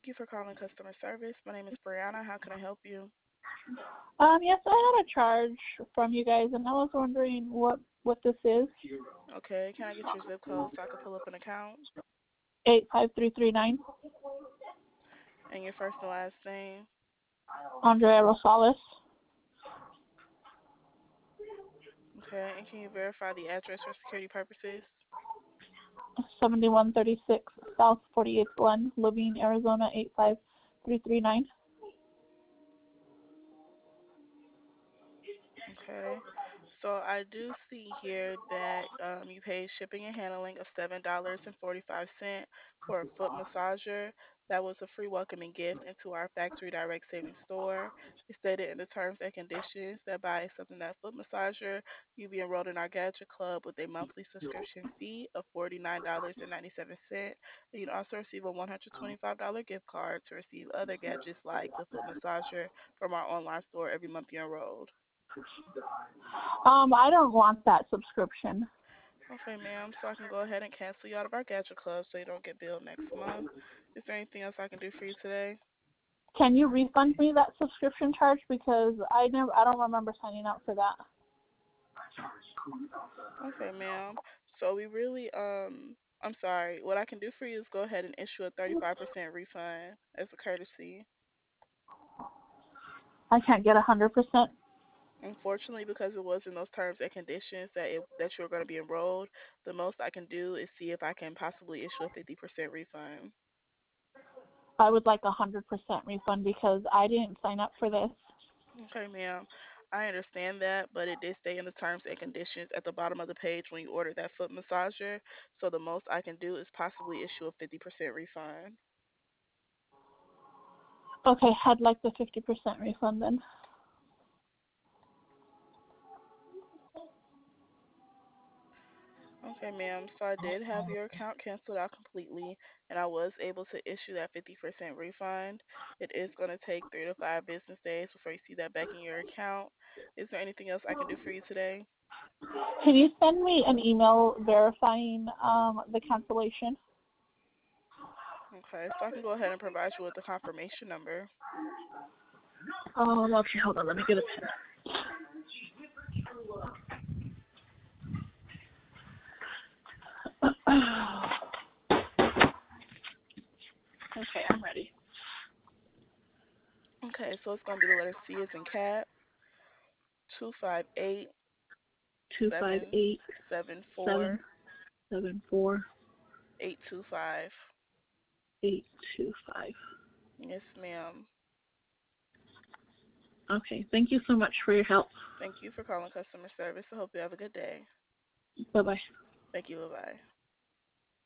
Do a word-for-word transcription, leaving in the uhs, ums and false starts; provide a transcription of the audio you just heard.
Thank you for calling customer service. My name is Brianna. How can I help you? Um, yes, I had a charge from you guys, and I was wondering what what this is. Okay, can I get your zip code so I can pull up an account? Eight five three three nine. And your first and last name? Andrea Rosales, Okay, and can you verify the address for security purposes? seventy one thirty six South Forty Eighth Glen, Levine, Arizona eight five three three nine. Okay. So I do see here that um, you paid shipping and handling of seven dollars and forty-five cents for a foot massager. That was a free welcoming gift into our factory direct savings store. It stated in the terms and conditions that by accepting that foot massager, you'll be enrolled in our gadget club with a monthly subscription fee of forty-nine dollars and ninety-seven cents. You'd also receive a one hundred twenty-five dollars gift card to receive other gadgets like the foot massager from our online store every month you're enrolled. Um, I don't want that subscription. Okay, ma'am. So I can go ahead and cancel you out of our gadget club so you don't get billed next month. Is there anything else I can do for you today? Can you refund me that subscription charge because I never I don't remember signing up for that. Okay, ma'am. So we really, um, I'm sorry. What I can do for you is go ahead and issue a thirty-five percent refund as a courtesy. I can't get a hundred percent. Unfortunately, because it was in those terms and conditions that it, that you're going to be enrolled, the most I can do is see if I can possibly issue a fifty percent refund. I would like a hundred percent refund because I didn't sign up for this. Okay, ma'am. I understand that, but it did stay in the terms and conditions at the bottom of the page when you ordered that foot massager. So the most I can do is possibly issue a fifty percent refund. Okay, I'd like the fifty percent refund then. Okay, ma'am. So I did have your account canceled out completely, and I was able to issue that fifty percent refund. It is going to take three to five business days before you see that back in your account. Is there anything else I can do for you today? Can you send me an email verifying um, the cancellation? Okay, so I can go ahead and provide you with the confirmation number. Um, okay, hold on. Let me get a pen. Okay, I'm ready. Okay, so it's going to be the letter C as in cat, two five eight Two five seven eight seven seven four seven four eight two five. eight two five. Yes, ma'am. Okay, thank you so much for your help. Thank you for calling customer service. I hope you have a good day. Bye bye. Thank you. Bye bye.